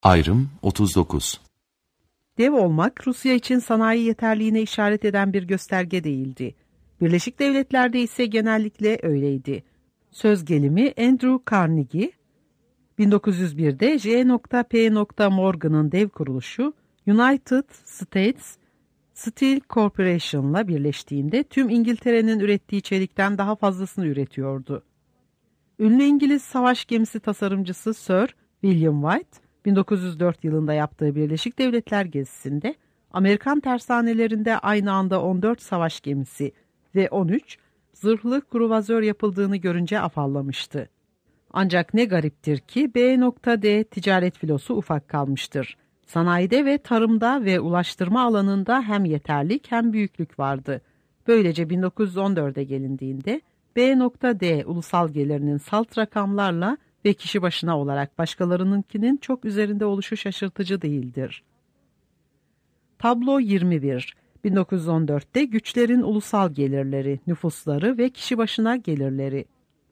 Ayrım 39. Dev olmak Rusya için sanayi yeterliğine işaret eden bir gösterge değildi. Birleşik Devletler'de ise genellikle öyleydi. Söz gelimi Andrew Carnegie, 1901'de J.P. Morgan'ın dev kuruluşu United States Steel Corporation'la birleştiğinde tüm İngiltere'nin ürettiği çelikten daha fazlasını üretiyordu. Ünlü İngiliz savaş gemisi tasarımcısı Sir William White, 1904 yılında yaptığı Birleşik Devletler gezisinde Amerikan tersanelerinde aynı anda 14 savaş gemisi ve 13 zırhlı kruvazör yapıldığını görünce afallamıştı. Ancak ne gariptir ki B.D ticaret filosu ufak kalmıştır. Sanayide ve tarımda ve ulaştırma alanında hem yeterlik hem büyüklük vardı. Böylece 1914'e gelindiğinde B.D ulusal gelirinin salt rakamlarla ve kişi başına olarak başkalarınınkinin çok üzerinde oluşu şaşırtıcı değildir. Tablo 21. 1914'te güçlerin ulusal gelirleri, nüfusları ve kişi başına gelirleri.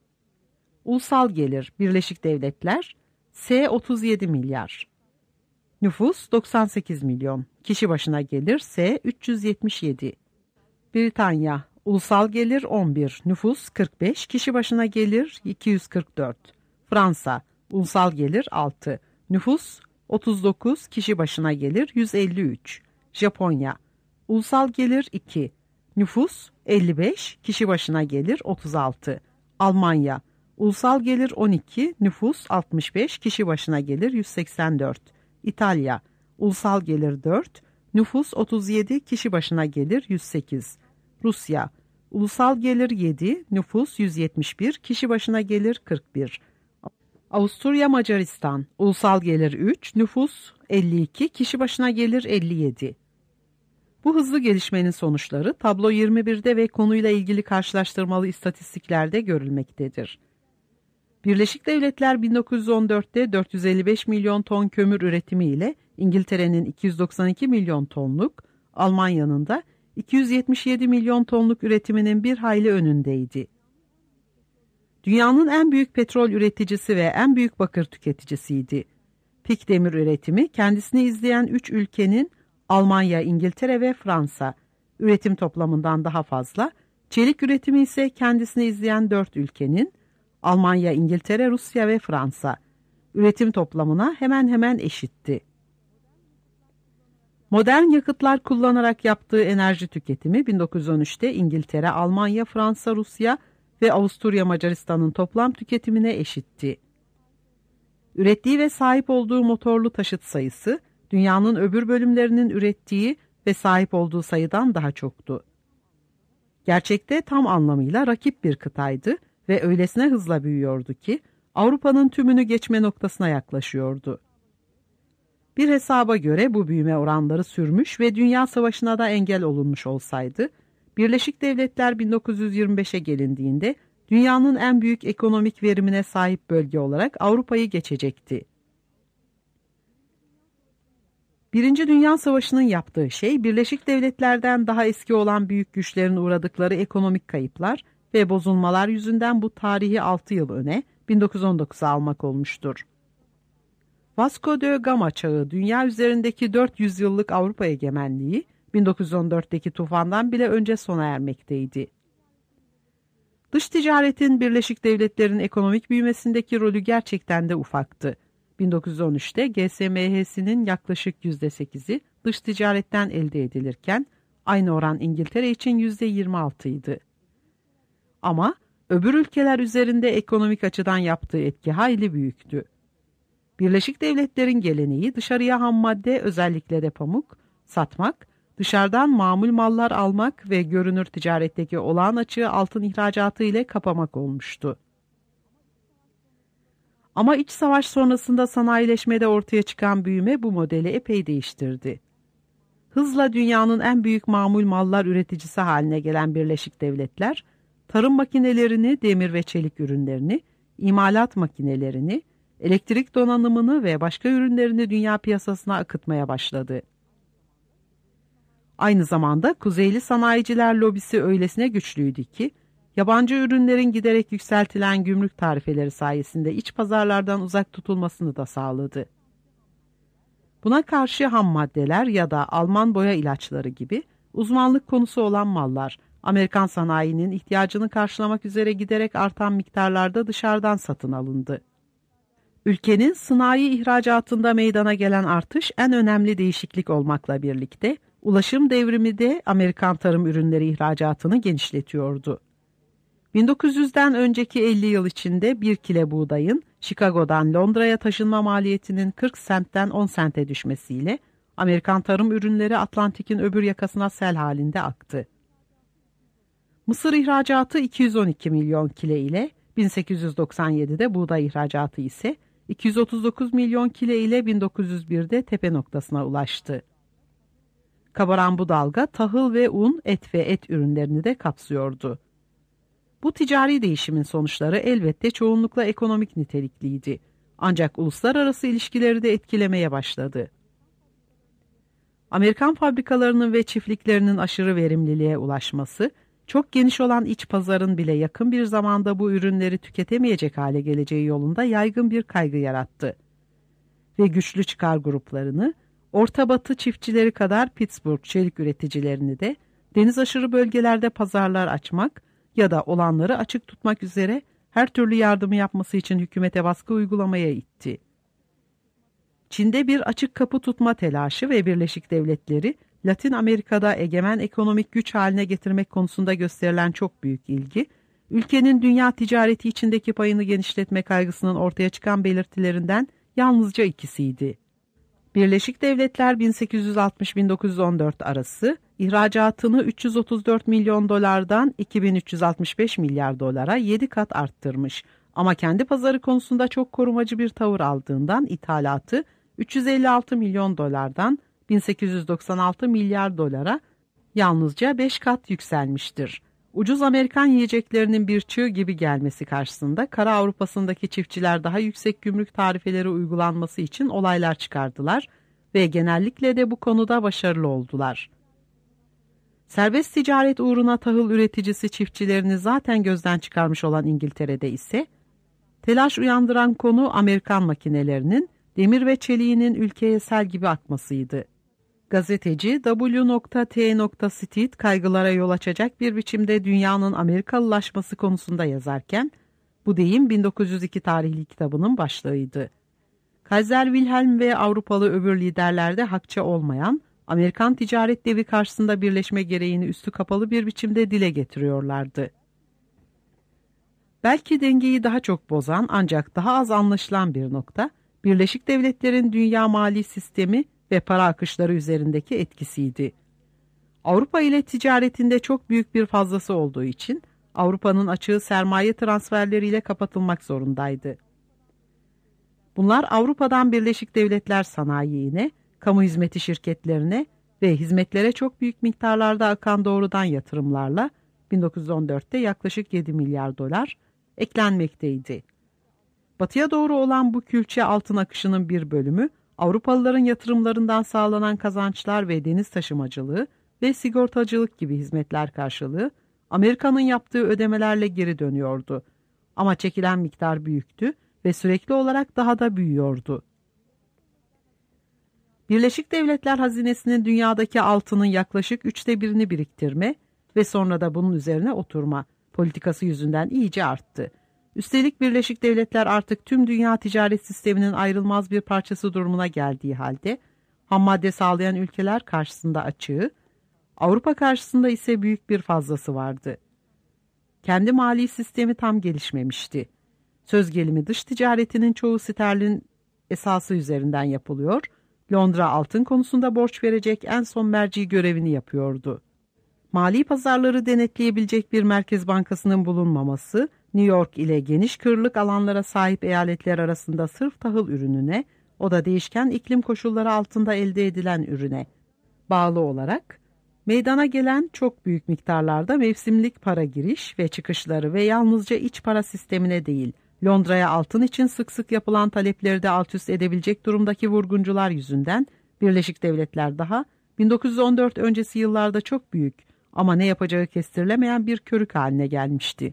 Ulusal gelir Birleşik Devletler S 37 milyar. Nüfus 98 milyon. Kişi başına gelir S 377. Britanya ulusal gelir 11, nüfus 45, kişi başına gelir 244. Fransa ulusal gelir 6, nüfus 39, kişi başına gelir 153. Japonya ulusal gelir 2, nüfus 55, kişi başına gelir 36. Almanya ulusal gelir 12, nüfus 65, kişi başına gelir 184. İtalya ulusal gelir 4, nüfus 37, kişi başına gelir 108. Rusya ulusal gelir 7, nüfus 171, kişi başına gelir 41. Avusturya Macaristan ulusal gelir 3, nüfus 52, kişi başına gelir 57. Bu hızlı gelişmenin sonuçları tablo 21'de ve konuyla ilgili karşılaştırmalı istatistiklerde görülmektedir. Birleşik Devletler 1914'te 455 milyon ton kömür üretimi ile İngiltere'nin 292 milyon tonluk, Almanya'nın da 277 milyon tonluk üretiminin bir hayli önündeydi. Dünyanın en büyük petrol üreticisi ve en büyük bakır tüketicisiydi. Pik demir üretimi kendisini izleyen 3 ülkenin Almanya, İngiltere ve Fransa üretim toplamından daha fazla, çelik üretimi ise kendisini izleyen 4 ülkenin Almanya, İngiltere, Rusya ve Fransa üretim toplamına hemen hemen eşitti. Modern yakıtlar kullanarak yaptığı enerji tüketimi 1913'te İngiltere, Almanya, Fransa, Rusya ve Avusturya Macaristan'ın toplam tüketimine eşitti. Ürettiği ve sahip olduğu motorlu taşıt sayısı dünyanın öbür bölümlerinin ürettiği ve sahip olduğu sayıdan daha çoktu. Gerçekte tam anlamıyla rakip bir kıtaydı ve öylesine hızla büyüyordu ki Avrupa'nın tümünü geçme noktasına yaklaşıyordu. Bir hesaba göre bu büyüme oranları sürmüş ve Dünya Savaşı'na da engel olunmuş olsaydı, Birleşik Devletler 1925'e gelindiğinde dünyanın en büyük ekonomik verimine sahip bölge olarak Avrupa'yı geçecekti. Birinci Dünya Savaşı'nın yaptığı şey, Birleşik Devletler'den daha eski olan büyük güçlerin uğradıkları ekonomik kayıplar ve bozulmalar yüzünden bu tarihi 6 yıl öne 1919'a almak olmuştur. Vasco da Gama çağı dünya üzerindeki 400 yıllık Avrupa egemenliği 1914'teki tufandan bile önce sona ermekteydi. Dış ticaretin Birleşik Devletler'in ekonomik büyümesindeki rolü gerçekten de ufaktı. 1913'te GSMH'sinin yaklaşık %8'i dış ticaretten elde edilirken aynı oran İngiltere için %26 idi. Ama öbür ülkeler üzerinde ekonomik açıdan yaptığı etki hayli büyüktü. Birleşik Devletler'in geleneği dışarıya ham madde, özellikle de pamuk, satmak, dışarıdan mamul mallar almak ve görünür ticaretteki olağan açığı altın ihracatı ile kapamak olmuştu. Ama iç savaş sonrasında sanayileşmede ortaya çıkan büyüme bu modeli epey değiştirdi. Hızla dünyanın en büyük mamul mallar üreticisi haline gelen Birleşik Devletler, tarım makinelerini, demir ve çelik ürünlerini, imalat makinelerini, elektrik donanımını ve başka ürünlerini dünya piyasasına akıtmaya başladı. Aynı zamanda Kuzeyli sanayiciler lobisi öylesine güçlüydü ki, yabancı ürünlerin giderek yükseltilen gümrük tarifeleri sayesinde iç pazarlardan uzak tutulmasını da sağladı. Buna karşı ham maddeler ya da Alman boya ilaçları gibi uzmanlık konusu olan mallar, Amerikan sanayinin ihtiyacını karşılamak üzere giderek artan miktarlarda dışarıdan satın alındı. Ülkenin sanayi ihracatında meydana gelen artış en önemli değişiklik olmakla birlikte, ulaşım devrimi de Amerikan tarım ürünleri ihracatını genişletiyordu. 1900'den önceki 50 yıl içinde 1 kilo buğdayın Chicago'dan Londra'ya taşınma maliyetinin 40 sentten 10 sente düşmesiyle Amerikan tarım ürünleri Atlantik'in öbür yakasına sel halinde aktı. Mısır ihracatı 212 milyon kilo ile 1897'de buğday ihracatı ise 239 milyon kilo ile 1901'de tepe noktasına ulaştı. Kabaran bu dalga tahıl ve un, et ve et ürünlerini de kapsıyordu. Bu ticari değişimin sonuçları elbette çoğunlukla ekonomik nitelikliydi. Ancak uluslararası ilişkileri de etkilemeye başladı. Amerikan fabrikalarının ve çiftliklerinin aşırı verimliliğe ulaşması, çok geniş olan iç pazarın bile yakın bir zamanda bu ürünleri tüketemeyecek hale geleceği yolunda yaygın bir kaygı yarattı. Ve güçlü çıkar gruplarını, Orta Batı çiftçileri kadar Pittsburgh çelik üreticilerini de deniz aşırı bölgelerde pazarlar açmak ya da olanları açık tutmak üzere her türlü yardımı yapması için hükümete baskı uygulamaya itti. Çin'de bir açık kapı tutma telaşı ve Birleşik Devletleri, Latin Amerika'da egemen ekonomik güç haline getirmek konusunda gösterilen çok büyük ilgi, ülkenin dünya ticareti içindeki payını genişletme kaygısının ortaya çıkan belirtilerinden yalnızca ikisiydi. Birleşik Devletler 1860-1914 arası ihracatını 334 milyon dolardan 2365 milyar dolara 7 kat arttırmış ama kendi pazarı konusunda çok korumacı bir tavır aldığından ithalatı 356 milyon dolardan 1896 milyar dolara yalnızca 5 kat yükselmiştir. Ucuz Amerikan yiyeceklerinin bir çığ gibi gelmesi karşısında kara Avrupa'sındaki çiftçiler daha yüksek gümrük tarifeleri uygulanması için olaylar çıkardılar ve genellikle de bu konuda başarılı oldular. Serbest ticaret uğruna tahıl üreticisi çiftçilerini zaten gözden çıkarmış olan İngiltere'de ise telaş uyandıran konu Amerikan makinelerinin, demir ve çeliğinin ülkeye sel gibi akmasıydı. Gazeteci W.T. Steed kaygılara yol açacak bir biçimde dünyanın Amerikalılaşması konusunda yazarken, bu deyim 1902 tarihli kitabının başlığıydı. Kaiser Wilhelm ve Avrupalı öbür liderlerde hakça olmayan, Amerikan ticaret devi karşısında birleşme gereğini üstü kapalı bir biçimde dile getiriyorlardı. Belki dengeyi daha çok bozan ancak daha az anlaşılan bir nokta, Birleşik Devletler'in dünya mali sistemi ve para akışları üzerindeki etkisiydi. Avrupa ile ticaretinde çok büyük bir fazlası olduğu için Avrupa'nın açığı sermaye transferleriyle kapatılmak zorundaydı. Bunlar Avrupa'dan Birleşik Devletler sanayiine, kamu hizmeti şirketlerine ve hizmetlere çok büyük miktarlarda akan doğrudan yatırımlarla 1914'te yaklaşık 7 milyar dolar eklenmekteydi. Batıya doğru olan bu külçe altın akışının bir bölümü Avrupalıların yatırımlarından sağlanan kazançlar ve deniz taşımacılığı ve sigortacılık gibi hizmetler karşılığı Amerika'nın yaptığı ödemelerle geri dönüyordu. Ama çekilen miktar büyüktü ve sürekli olarak daha da büyüyordu. Birleşik Devletler hazinesinin dünyadaki altının yaklaşık 1/3'ünü biriktirme ve sonra da bunun üzerine oturma politikası yüzünden iyice arttı. Üstelik Birleşik Devletler artık tüm dünya ticaret sisteminin ayrılmaz bir parçası durumuna geldiği halde hammadde sağlayan ülkeler karşısında açığı, Avrupa karşısında ise büyük bir fazlası vardı. Kendi mali sistemi tam gelişmemişti. Söz gelimi dış ticaretinin çoğu sterlin esası üzerinden yapılıyor, Londra altın konusunda borç verecek en son merci görevini yapıyordu. Mali pazarları denetleyebilecek bir merkez bankasının bulunmaması, New York ile geniş kırlık alanlara sahip eyaletler arasında sırf tahıl ürününe, o da değişken iklim koşulları altında elde edilen ürüne bağlı olarak, meydana gelen çok büyük miktarlarda mevsimlik para giriş ve çıkışları ve yalnızca iç para sistemine değil, Londra'ya altın için sık sık yapılan talepleri de alt üst edebilecek durumdaki vurguncular yüzünden Birleşik Devletler daha 1914 öncesi yıllarda çok büyük ama ne yapacağı kestirilemeyen bir körük haline gelmişti.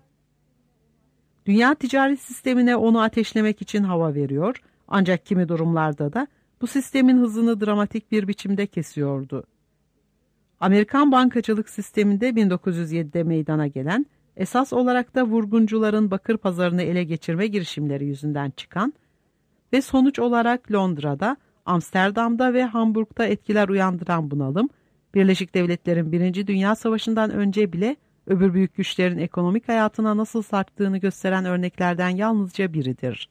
Dünya ticaret sistemine onu ateşlemek için hava veriyor, ancak kimi durumlarda da bu sistemin hızını dramatik bir biçimde kesiyordu. Amerikan bankacılık sisteminde 1907'de meydana gelen, esas olarak da vurguncuların bakır pazarını ele geçirme girişimleri yüzünden çıkan ve sonuç olarak Londra'da, Amsterdam'da ve Hamburg'da etkiler uyandıran bunalım, Birleşik Devletler'in 1. Dünya Savaşı'ndan önce bile öbür büyük güçlerin ekonomik hayatına nasıl sarktığını gösteren örneklerden yalnızca biridir.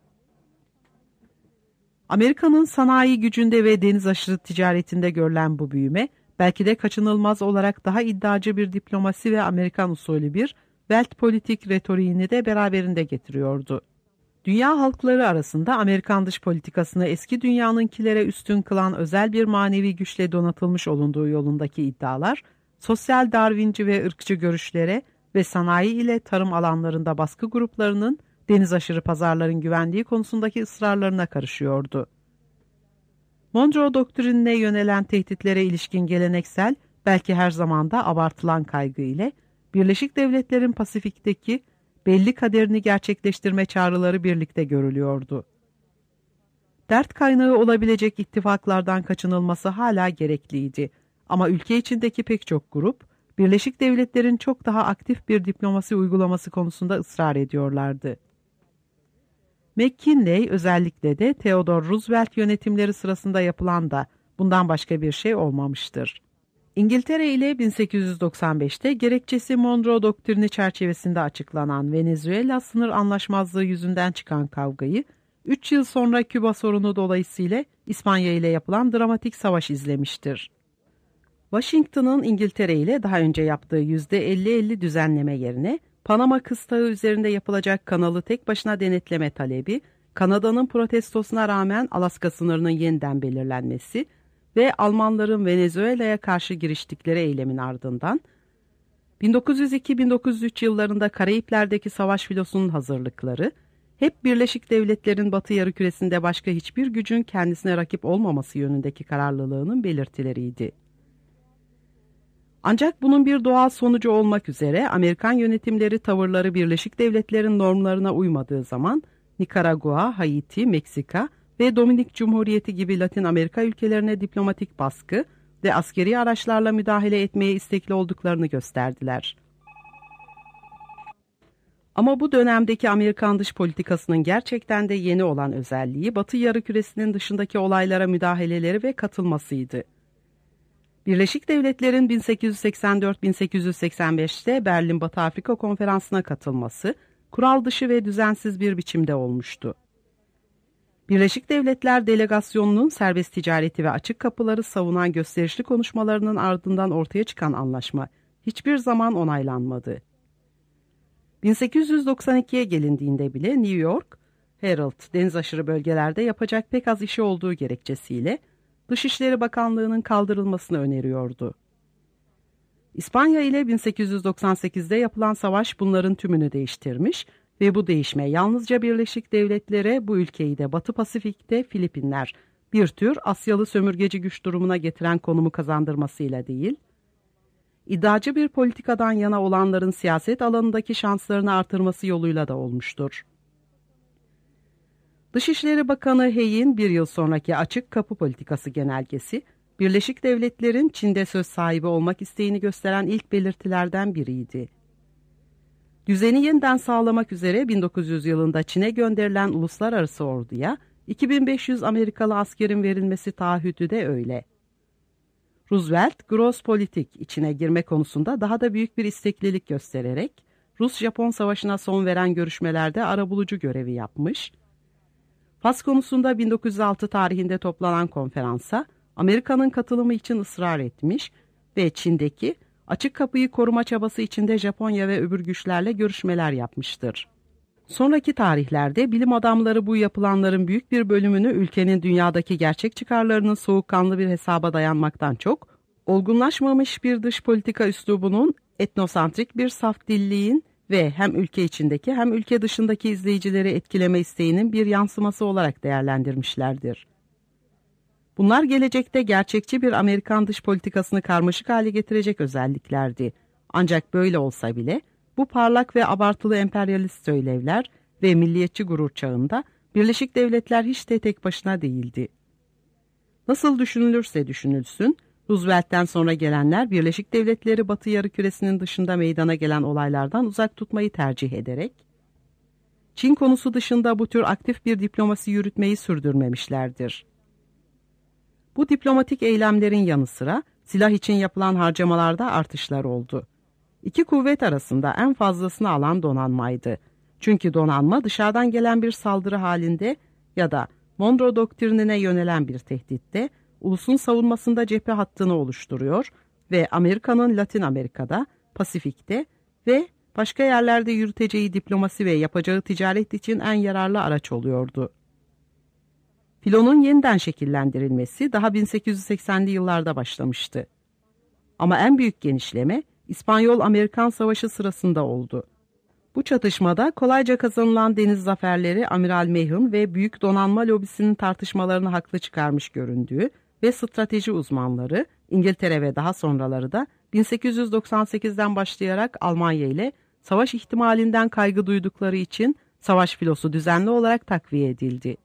Amerika'nın sanayi gücünde ve deniz aşırı ticaretinde görülen bu büyüme, belki de kaçınılmaz olarak daha iddiacı bir diplomasi ve Amerikan usulü bir Weltpolitik retoriğini de beraberinde getiriyordu. Dünya halkları arasında Amerikan dış politikasını eski dünyanınkilere üstün kılan özel bir manevi güçle donatılmış olunduğu yolundaki iddialar, sosyal darwinci ve ırkçı görüşlere ve sanayi ile tarım alanlarında baskı gruplarının deniz aşırı pazarların güvenliği konusundaki ısrarlarına karışıyordu. Monroe doktrinine yönelen tehditlere ilişkin geleneksel, belki her zaman da abartılan kaygı ile Birleşik Devletler'in Pasifik'teki belli kaderini gerçekleştirme çağrıları birlikte görülüyordu. Dert kaynağı olabilecek ittifaklardan kaçınılması hala gerekliydi. Ama ülke içindeki pek çok grup, Birleşik Devletler'in çok daha aktif bir diplomasi uygulaması konusunda ısrar ediyorlardı. McKinley özellikle de Theodore Roosevelt yönetimleri sırasında yapılan da bundan başka bir şey olmamıştır. İngiltere ile 1895'te gerekçesi Monroe doktrini çerçevesinde açıklanan Venezuela sınır anlaşmazlığı yüzünden çıkan kavgayı, 3 yıl sonra Küba sorunu dolayısıyla İspanya ile yapılan dramatik savaş izlemiştir. Washington'ın İngiltere ile daha önce yaptığı %50-50 düzenleme yerine Panama kıstağı üzerinde yapılacak kanalı tek başına denetleme talebi, Kanada'nın protestosuna rağmen Alaska sınırının yeniden belirlenmesi ve Almanların Venezuela'ya karşı giriştikleri eylemin ardından, 1902-1903 yıllarında Karayipler'deki savaş filosunun hazırlıkları, hep Birleşik Devletler'in Batı Yarımküresi'nde başka hiçbir gücün kendisine rakip olmaması yönündeki kararlılığının belirtileriydi. Ancak bunun bir doğal sonucu olmak üzere Amerikan yönetimleri tavırları Birleşik Devletler'in normlarına uymadığı zaman Nikaragua, Haiti, Meksika ve Dominik Cumhuriyeti gibi Latin Amerika ülkelerine diplomatik baskı ve askeri araçlarla müdahale etmeye istekli olduklarını gösterdiler. Ama bu dönemdeki Amerikan dış politikasının gerçekten de yeni olan özelliği Batı Yarımküresi'nin dışındaki olaylara müdahaleleri ve katılmasıydı. Birleşik Devletler'in 1884-1885'te Berlin Batı Afrika Konferansı'na katılması, kural dışı ve düzensiz bir biçimde olmuştu. Birleşik Devletler Delegasyonu'nun serbest ticareti ve açık kapıları savunan gösterişli konuşmalarının ardından ortaya çıkan anlaşma hiçbir zaman onaylanmadı. 1892'ye gelindiğinde bile New York, Herald, deniz aşırı bölgelerde yapacak pek az işi olduğu gerekçesiyle Dışişleri Bakanlığı'nın kaldırılmasını öneriyordu. İspanya ile 1898'de yapılan savaş bunların tümünü değiştirmiş ve bu değişme yalnızca Birleşik Devletlere bu ülkeyi de Batı Pasifik'te Filipinler, bir tür Asyalı sömürgeci güç durumuna getiren konumu kazandırmasıyla değil, iddiacı bir politikadan yana olanların siyaset alanındaki şanslarını artırması yoluyla da olmuştur. Dışişleri Bakanı Hay'in bir yıl sonraki açık kapı politikası genelgesi, Birleşik Devletler'in Çin'de söz sahibi olmak isteğini gösteren ilk belirtilerden biriydi. Düzeni yeniden sağlamak üzere 1900 yılında Çin'e gönderilen uluslararası orduya 2500 Amerikalı askerin verilmesi taahhüdü de öyle. Roosevelt, Großpolitik içine girme konusunda daha da büyük bir isteklilik göstererek, Rus-Japon Savaşı'na son veren görüşmelerde arabulucu görevi yapmış, Fas konusunda 1906 tarihinde toplanan konferansa Amerika'nın katılımı için ısrar etmiş ve Çin'deki açık kapıyı koruma çabası içinde Japonya ve öbür güçlerle görüşmeler yapmıştır. Sonraki tarihlerde bilim adamları bu yapılanların büyük bir bölümünü ülkenin dünyadaki gerçek çıkarlarının soğukkanlı bir hesaba dayanmaktan çok, olgunlaşmamış bir dış politika üslubunun etnosantrik bir saf dilliğin ve hem ülke içindeki hem ülke dışındaki izleyicileri etkileme isteğinin bir yansıması olarak değerlendirmişlerdir. Bunlar gelecekte gerçekçi bir Amerikan dış politikasını karmaşık hale getirecek özelliklerdi. Ancak böyle olsa bile bu parlak ve abartılı emperyalist söylevler ve milliyetçi gurur çağında Birleşik Devletler hiç de tek başına değildi. Nasıl düşünülürse düşünülsün, Roosevelt'ten sonra gelenler Birleşik Devletleri Batı Yarımküresi'nin dışında meydana gelen olaylardan uzak tutmayı tercih ederek, Çin konusu dışında bu tür aktif bir diplomasi yürütmeyi sürdürmemişlerdir. Bu diplomatik eylemlerin yanı sıra silah için yapılan harcamalarda artışlar oldu. İki kuvvet arasında en fazlasını alan donanmaydı. Çünkü donanma dışarıdan gelen bir saldırı halinde ya da Monroe Doktrinine yönelen bir tehditte ulusun savunmasında cephe hattını oluşturuyor ve Amerika'nın Latin Amerika'da, Pasifik'te ve başka yerlerde yürüteceği diplomasi ve yapacağı ticaret için en yararlı araç oluyordu. Filonun yeniden şekillendirilmesi daha 1880'li yıllarda başlamıştı. Ama en büyük genişleme İspanyol-Amerikan Savaşı sırasında oldu. Bu çatışmada kolayca kazanılan deniz zaferleri Amiral Mahon ve büyük donanma lobisinin tartışmalarını haklı çıkarmış göründüğü ve strateji uzmanları İngiltere ve daha sonraları da 1898'den başlayarak Almanya ile savaş ihtimalinden kaygı duydukları için savaş filosu düzenli olarak takviye edildi.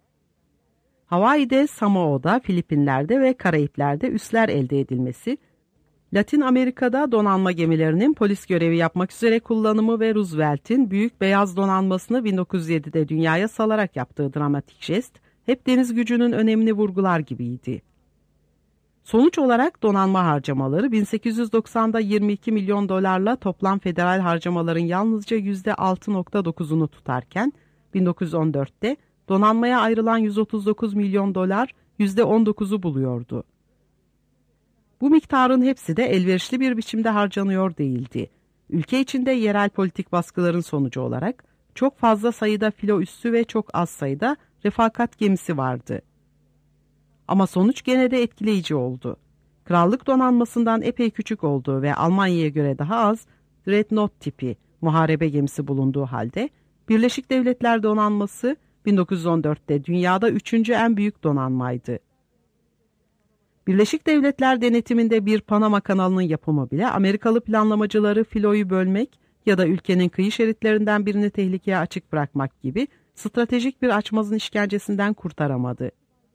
Hawaii'de, Samoa'da, Filipinler'de ve Karayipler'de üsler elde edilmesi, Latin Amerika'da donanma gemilerinin polis görevi yapmak üzere kullanımı ve Roosevelt'in büyük beyaz donanmasını 1907'de dünyaya salarak yaptığı dramatik jest, hep deniz gücünün önemini vurgular gibiydi. Sonuç olarak donanma harcamaları 1890'da 22 milyon dolarla toplam federal harcamaların yalnızca %6.9'unu tutarken, 1914'te donanmaya ayrılan 139 milyon dolar %19'u buluyordu. Bu miktarın hepsi de elverişli bir biçimde harcanıyor değildi. Ülke içinde yerel politik baskıların sonucu olarak çok fazla sayıda filo üssü ve çok az sayıda refakat gemisi vardı. Ama sonuç gene de etkileyici oldu. Krallık donanmasından epey küçük olduğu ve Almanya'ya göre daha az Dreadnought tipi muharebe gemisi bulunduğu halde Birleşik Devletler donanması 1914'te dünyada 3. en büyük donanmaydı. Birleşik Devletler denetiminde bir Panama kanalının yapımı bile Amerikalı planlamacıları filoyu bölmek ya da ülkenin kıyı şeritlerinden birini tehlikeye açık bırakmak gibi stratejik bir açmazın işkencesinden kurtaramadı.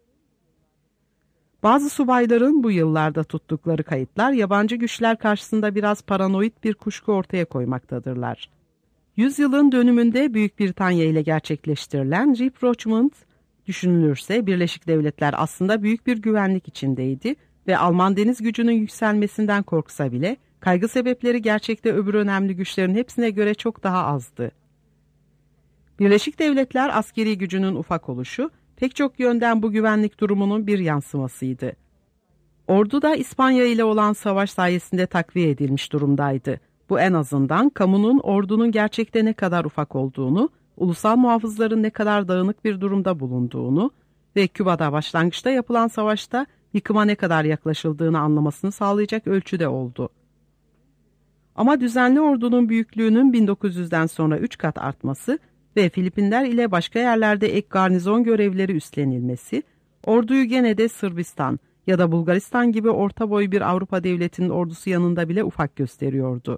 Bazı subayların bu yıllarda tuttukları kayıtlar yabancı güçler karşısında biraz paranoid bir kuşku ortaya koymaktadırlar. Yüzyılın dönümünde Büyük Britanya ile gerçekleştirilen rapprochement düşünülürse Birleşik Devletler aslında büyük bir güvenlik içindeydi ve Alman deniz gücünün yükselmesinden korksa bile kaygı sebepleri gerçekte öbür önemli güçlerin hepsine göre çok daha azdı. Birleşik Devletler askeri gücünün ufak oluşu pek çok yönden bu güvenlik durumunun bir yansımasıydı. Ordu da İspanya ile olan savaş sayesinde takviye edilmiş durumdaydı. Bu en azından kamunun ordunun gerçekte ne kadar ufak olduğunu, ulusal muhafızların ne kadar dağınık bir durumda bulunduğunu ve Küba'da başlangıçta yapılan savaşta yıkıma ne kadar yaklaşıldığını anlamasını sağlayacak ölçüde oldu. Ama düzenli ordunun büyüklüğünün 1900'den sonra 3 kat artması ve Filipinler ile başka yerlerde ek garnizon görevleri üstlenilmesi, orduyu gene de Sırbistan ya da Bulgaristan gibi orta boy bir Avrupa devletinin ordusu yanında bile ufak gösteriyordu.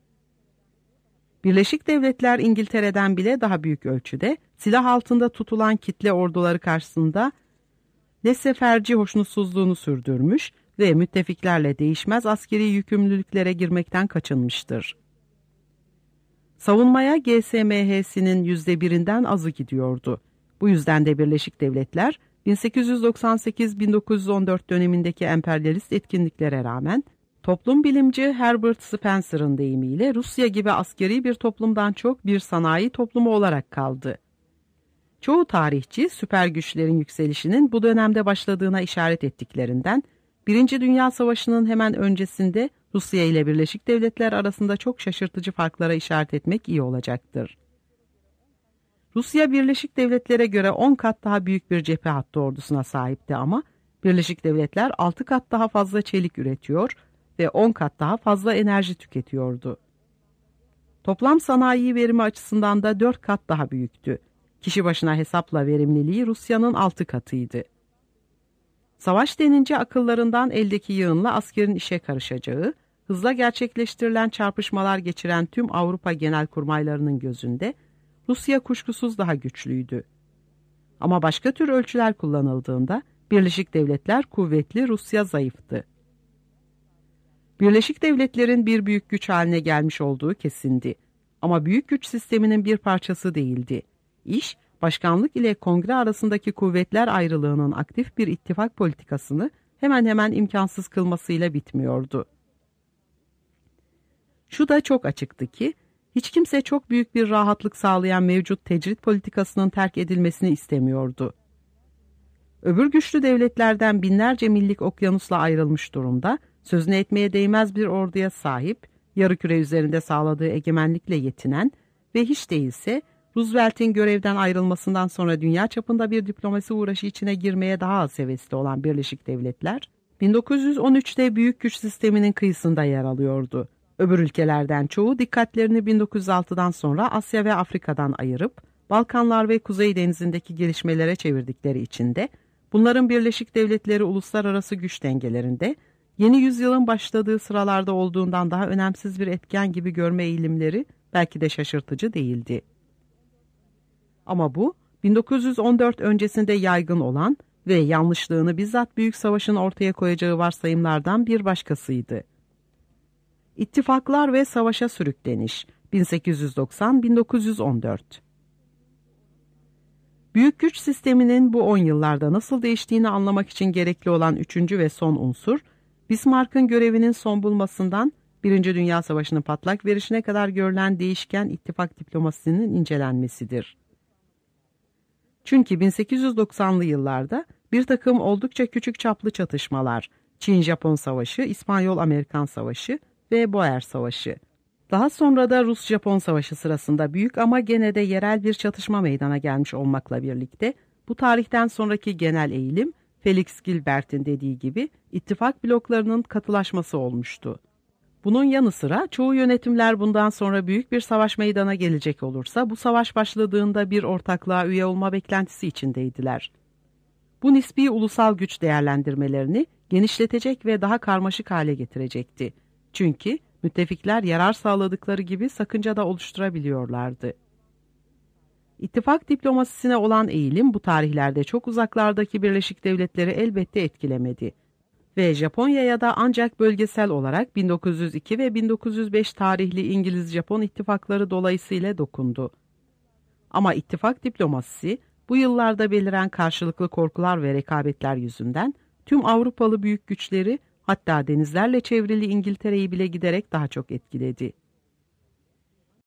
Birleşik Devletler İngiltere'den bile daha büyük ölçüde silah altında tutulan kitle orduları karşısında laissez-faire hoşnutsuzluğunu sürdürmüş ve müttefiklerle değişmez askeri yükümlülüklere girmekten kaçınmıştır. Savunmaya GSMH'sinin %1'inden azı gidiyordu. Bu yüzden de Birleşik Devletler 1898-1914 dönemindeki emperyalist etkinliklere rağmen toplum bilimci Herbert Spencer'ın deyimiyle Rusya gibi askeri bir toplumdan çok bir sanayi toplumu olarak kaldı. Çoğu tarihçi süper güçlerin yükselişinin bu dönemde başladığına işaret ettiklerinden, Birinci Dünya Savaşı'nın hemen öncesinde Rusya ile Birleşik Devletler arasında çok şaşırtıcı farklara işaret etmek iyi olacaktır. Rusya Birleşik Devletlere göre 10 kat daha büyük bir cephe hattı ordusuna sahipti ama Birleşik Devletler 6 kat daha fazla çelik üretiyor ve 10 kat daha fazla enerji tüketiyordu. Toplam sanayi verimi açısından da 4 kat daha büyüktü. Kişi başına hesapla verimliliği Rusya'nın 6 katıydı. Savaş denince akıllarından eldeki yığınla askerin işe karışacağı, hızla gerçekleştirilen çarpışmalar geçiren tüm Avrupa genelkurmaylarının gözünde Rusya kuşkusuz daha güçlüydü. Ama başka tür ölçüler kullanıldığında Birleşik Devletler kuvvetli, Rusya zayıftı. Birleşik Devletler'in bir büyük güç haline gelmiş olduğu kesindi. Ama büyük güç sisteminin bir parçası değildi. İş, başkanlık ile kongre arasındaki kuvvetler ayrılığının aktif bir ittifak politikasını hemen hemen imkansız kılmasıyla bitmiyordu. Şu da çok açıktı ki, hiç kimse çok büyük bir rahatlık sağlayan mevcut tecrit politikasının terk edilmesini istemiyordu. Öbür güçlü devletlerden binlerce millik okyanusla ayrılmış durumda, sözünü etmeye değmez bir orduya sahip, yarıküre üzerinde sağladığı egemenlikle yetinen ve hiç değilse Roosevelt'in görevden ayrılmasından sonra dünya çapında bir diplomasi uğraşı içine girmeye daha az hevesli olan Birleşik Devletler, 1913'te büyük güç sisteminin kıyısında yer alıyordu. Öbür ülkelerden çoğu dikkatlerini 1906'dan sonra Asya ve Afrika'dan ayırıp, Balkanlar ve Kuzey Denizi'ndeki gelişmelere çevirdikleri için de, bunların Birleşik Devletleri uluslararası güç dengelerinde, yeni yüzyılın başladığı sıralarda olduğundan daha önemsiz bir etken gibi görme eğilimleri belki de şaşırtıcı değildi. Ama bu, 1914 öncesinde yaygın olan ve yanlışlığını bizzat Büyük Savaş'ın ortaya koyacağı varsayımlardan bir başkasıydı. İttifaklar ve savaşa sürükleniş 1890-1914. Büyük güç sisteminin bu 10 yıllarda nasıl değiştiğini anlamak için gerekli olan üçüncü ve son unsur, Bismarck'ın görevinin son bulmasından Birinci Dünya Savaşı'nın patlak verişine kadar görülen değişken ittifak diplomasisinin incelenmesidir. Çünkü 1890'lı yıllarda bir takım oldukça küçük çaplı çatışmalar, Çin-Japon Savaşı, İspanyol-Amerikan Savaşı ve Boer Savaşı, daha sonra da Rus-Japon Savaşı sırasında büyük ama gene de yerel bir çatışma meydana gelmiş olmakla birlikte, bu tarihten sonraki genel eğilim, Felix Gilbert'in dediği gibi ittifak bloklarının katılaşması olmuştu. Bunun yanı sıra çoğu yönetimler bundan sonra büyük bir savaş meydana gelecek olursa bu savaş başladığında bir ortaklığa üye olma beklentisi içindeydiler. Bu nispi ulusal güç değerlendirmelerini genişletecek ve daha karmaşık hale getirecekti. Çünkü müttefikler yarar sağladıkları gibi sakınca da oluşturabiliyorlardı. İttifak diplomasisine olan eğilim bu tarihlerde çok uzaklardaki Birleşik Devletleri elbette etkilemedi. Ve Japonya'ya da ancak bölgesel olarak 1902 ve 1905 tarihli İngiliz-Japon ittifakları dolayısıyla dokundu. Ama ittifak diplomasisi bu yıllarda beliren karşılıklı korkular ve rekabetler yüzünden tüm Avrupalı büyük güçleri, hatta denizlerle çevrili İngiltere'yi bile giderek daha çok etkiledi.